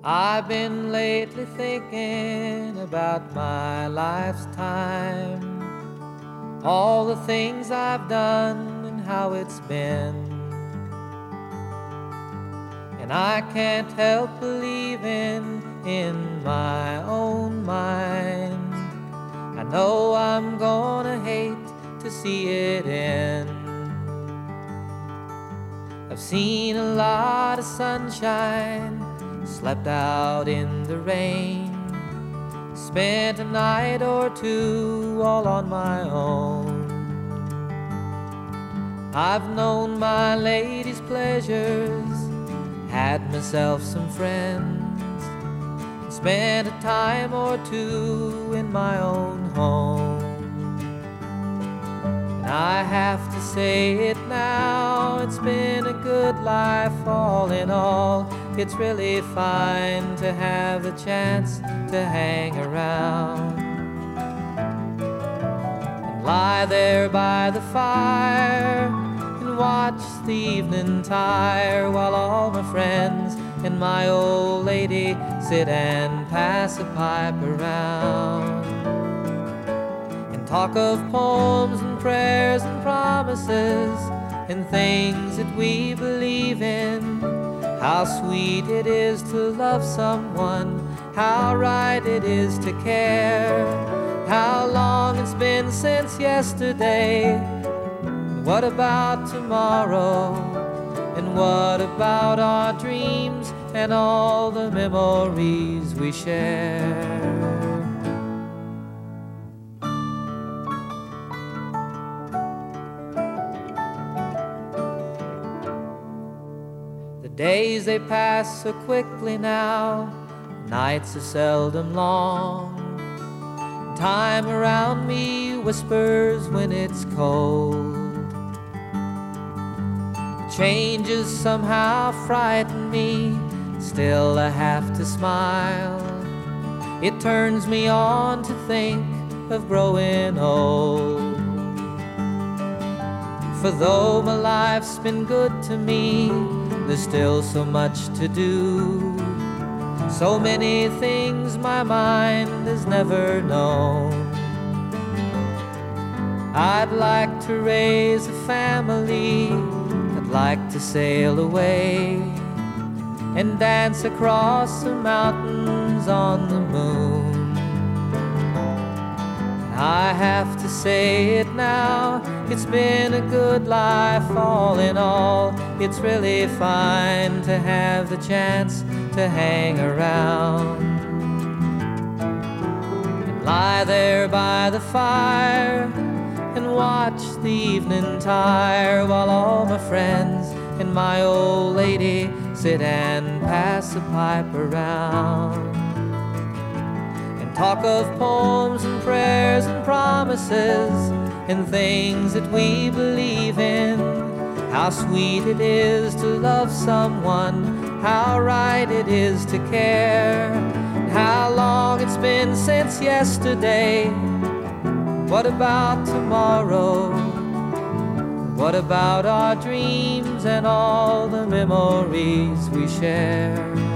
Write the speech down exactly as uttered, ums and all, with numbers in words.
I've been lately thinking about my life's time, all the things I've done and how it's been. And I can't help believing in my own mind. I know I'm gonna hate to see it end. I've seen a lot of sunshine, slept out in the rain, spent a night or two all on my own. I've known my lady's pleasures, had myself some friends, spent a time or two in my own home. And I have to say it now, it's been a good life all in all. It's really fine to have the chance to hang around and lie there by the fire and watch the evening tire while all my friends and my old lady sit and pass a pipe around and talk of poems and prayers and promises and things that we believe in. How sweet it is to love someone, how right it is to care, how long it's been since yesterday. What about tomorrow? And what about our dreams and all the memories we share? The days they pass so quickly now, nights are seldom long. Time around me whispers when it's cold. Changes somehow frighten me, still I have to smile. It turns me on to think of growing old. For though my life's been good to me, there's still so much to do, so many things my mind has never known. I'd like to raise a family, I'd like to sail away and dance across the mountains on the moon. I have to say it now, it's been a good life all in all. It's really fine to have the chance to hang around and lie there by the fire and watch the evening tire while all my friends and my old lady sit and pass a pipe around and talk of poems and prayers and promises and things that we believe in. How sweet it is to love someone, how right it is to care, how long it's been since yesterday. What about tomorrow? What about our dreams and all the memories we share?